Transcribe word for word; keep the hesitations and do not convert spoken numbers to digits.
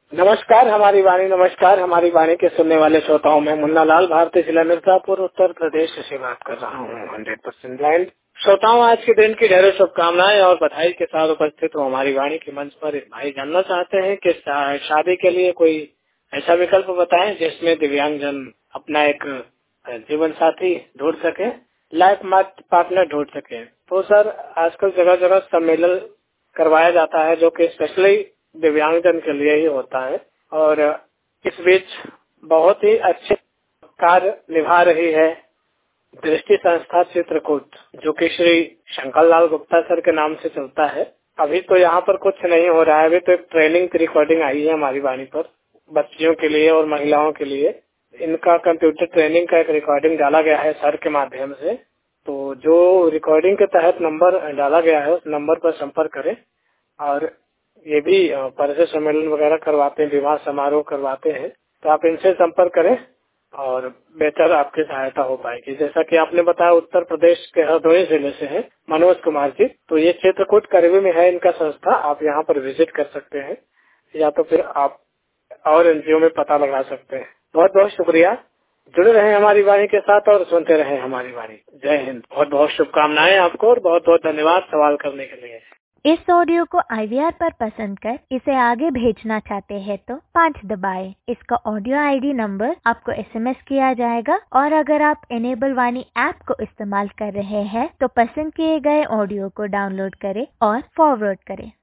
नमस्कार हमारी वाणी, नमस्कार हमारी वाणी के सुनने वाले श्रोताओं में मुन्ना लाल भारतीय जिला मिर्जापुर उत्तर प्रदेश से बात कर रहा हूँ। हंड्रेड परसेंट ब्लाइंड श्रोताओं, आज के दिन की ढेरों शुभकामनाएं और बधाई के साथ उपस्थित हूँ हमारी वाणी के मंच पर। भाई जानना चाहते हैं कि शादी के लिए कोई ऐसा विकल्प बताएं जिसमें दिव्यांगजन अपना एक जीवन साथी ढूंढ सके, लाइफ पार्टनर ढूंढ सके। तो सर, आजकल जगह जगह सम्मेलन करवाया जाता है जो कि स्पेशली दिव्यांगजन के लिए ही होता है, और इस बीच बहुत ही अच्छे कार्य निभा रही है दृष्टि संस्था चित्रकूट, जो कि श्री शंकर लाल गुप्ता सर के नाम से चलता है। अभी तो यहाँ पर कुछ नहीं हो रहा है, अभी तो एक ट्रेनिंग की रिकॉर्डिंग आई है हमारी वाणी पर बच्चियों के लिए और महिलाओं के लिए। इनका कंप्यूटर ट्रेनिंग का एक रिकॉर्डिंग डाला गया है सर के माध्यम से। तो जो रिकॉर्डिंग के तहत नंबर डाला गया है उस नंबर पर संपर्क करें। और ये भी परिचय सम्मेलन वगैरह करवाते हैं, विवाह समारोह करवाते हैं, तो आप इनसे संपर्क करें और बेहतर आपकी सहायता हो पाएगी। जैसा कि आपने बताया उत्तर प्रदेश के हरदोई जिले से है मनोज कुमार जी, तो ये चित्रकूट करीब में है इनका संस्था। आप यहाँ पर विजिट कर सकते हैं या तो फिर आप और एनजीओ में पता लगा सकते हैं। बहुत बहुत शुक्रिया, जुड़े रहे हमारी वाणी के साथ और सुनते रहे हमारी वाणी। जय हिंद। बहुत बहुत शुभकामनाएं आपको और बहुत बहुत धन्यवाद सवाल करने के लिए। इस ऑडियो को आई वी आर पर पसंद कर इसे आगे भेजना चाहते हैं तो पाँच दबाएं। इसका ऑडियो आईडी नंबर आपको एसएमएस किया जाएगा, और अगर आप इनेबल वाणी ऐप को इस्तेमाल कर रहे हैं तो पसंद किए गए ऑडियो को डाउनलोड करें और फॉरवर्ड करें।